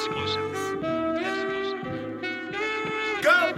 Exclusive. Go,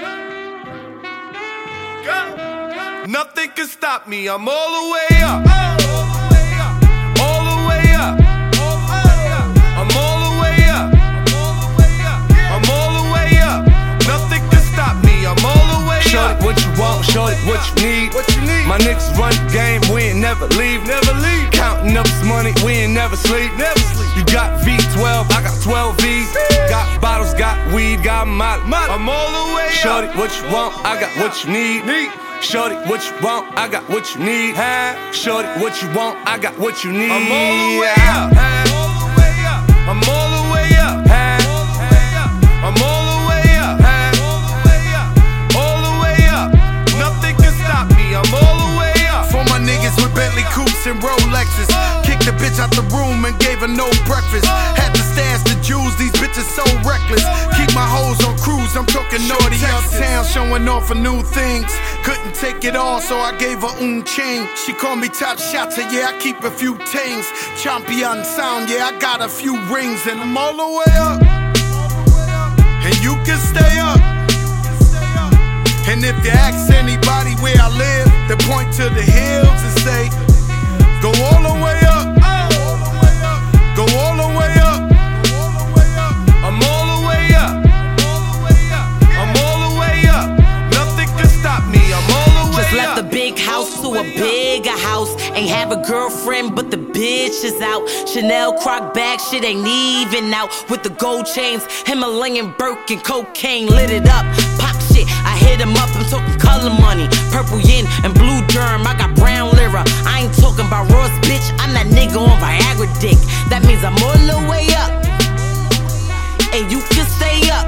go. Nothing can stop me. I'm all the way up. All the way up. I'm all the way up. I'm all the way up. Nothing can stop me. I'm all the way up. Shorty, what you want? Shorty, what you need? What you need? My niggas run the game, we ain't never leave. Never leave. Counting up this money, we ain't never sleep. Never sleep. You got V12, I got 12 V's. Got bottles, got weed, got molly. I'm all the way up. Shorty, what you want? I got what you need. Shorty, what you want? I got what you need. Shorty, what you want? I got what you need. I'm all the way up. I'm all the way up. I'm all the way up. All the way up. Nothing can stop me. I'm all the way up. For my niggas with Bentley coupes and Rolexes, kicked the bitch out the room and gave her no breakfast. Had to stash the jewels, these bitches so reckless. Keep my hoes on cruise, I'm talking naughty uptown, showing off for new things. Couldn't take it all, so I gave her chain. She called me top shotter, yeah, I keep a few tings. Champion sound, yeah, I got a few rings. And I'm all the way up, and you can stay up. And if you ask anybody where I live, they point to the hills and say, go all the way up. Go all the way up. I'm all the way up. I'm all the way up. Nothing can stop me. I'm all the way up. Just left the big house to a bigger house. Ain't have a girlfriend, but the bitch is out. Chanel croc bag, shit ain't even out. With the gold chains, Himalayan Birkin, cocaine lit it up. Pop shit, I hit him up, I'm talking color money. Purple yin and blue derm, I got brown lira. I ain't talking about Ross, bitch, I'm that nigga on Viagra dick. That means I'm all the way up, and you can stay up.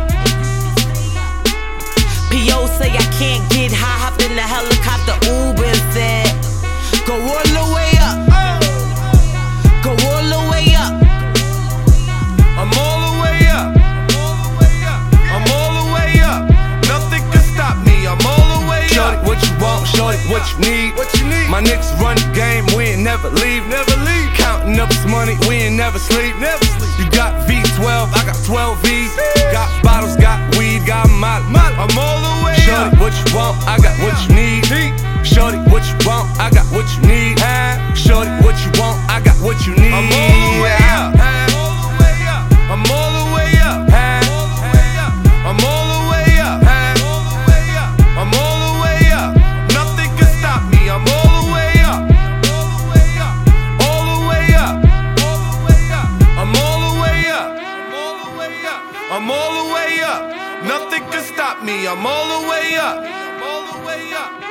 P.O. say I can't get high, hopped in the helicopter, Uber said, go all the way up. Go all the way up. I'm all the way up. I'm all the way up. Nothing can stop me. I'm all the way up. Shorty, what you want? Shorty, what you need? What you need? My niggas run the game, we ain't never leave. Never leave. Counting up this money, we ain't never sleep. Never sleep. You got V12, I got 12 V's. Got bottles, got weed, got molly. I'm all the way Shorty, up. what you want? I got what you need. Shorty, what you want? I got what you need. Shorty, what you want? I got what you need. I'm all the way up. I'm all the way up. I'm all the way up. I'm all the way up. Nothing can stop me. I'm all the way up. All the way up. I'm all the way up. I'm all the way up. Nothing can stop me. I'm all the way up. I'm all the way up.